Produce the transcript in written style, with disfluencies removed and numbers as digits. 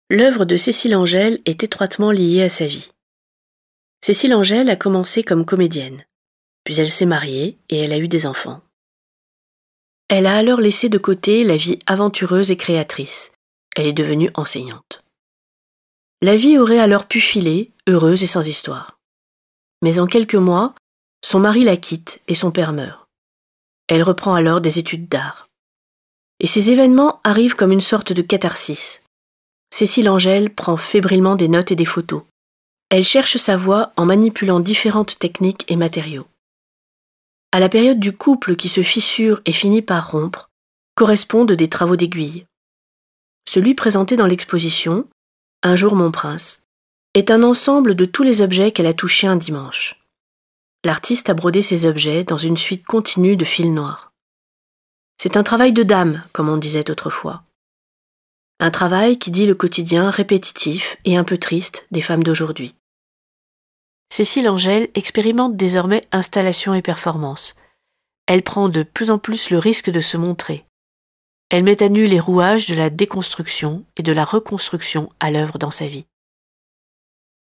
L'œuvre de Cécile Angèle est étroitement liée à sa vie. Cécile Angèle a commencé comme comédienne, puis elle s'est mariée et elle a eu des enfants. Elle a alors laissé de côté la vie aventureuse et créatrice. Elle est devenue enseignante. La vie aurait alors pu filer, heureuse et sans histoire. Mais en quelques mois, son mari la quitte et son père meurt. Elle reprend alors des études d'art. Et ces événements arrivent comme une sorte de catharsis. Cécile Angèle prend fébrilement des notes et des photos. Elle cherche sa voie en manipulant différentes techniques et matériaux. À la période du couple qui se fissure et finit par rompre, correspondent des travaux d'aiguille. Celui présenté dans l'exposition, Un jour mon prince, est un ensemble de tous les objets qu'elle a touchés un dimanche. L'artiste a brodé ces objets dans une suite continue de fils noirs. C'est un travail de dame, comme on disait autrefois. Un travail qui dit le quotidien répétitif et un peu triste des femmes d'aujourd'hui. Cécile Angèle expérimente désormais installation et performance. Elle prend de plus en plus le risque de se montrer. Elle met à nu les rouages de la déconstruction et de la reconstruction à l'œuvre dans sa vie.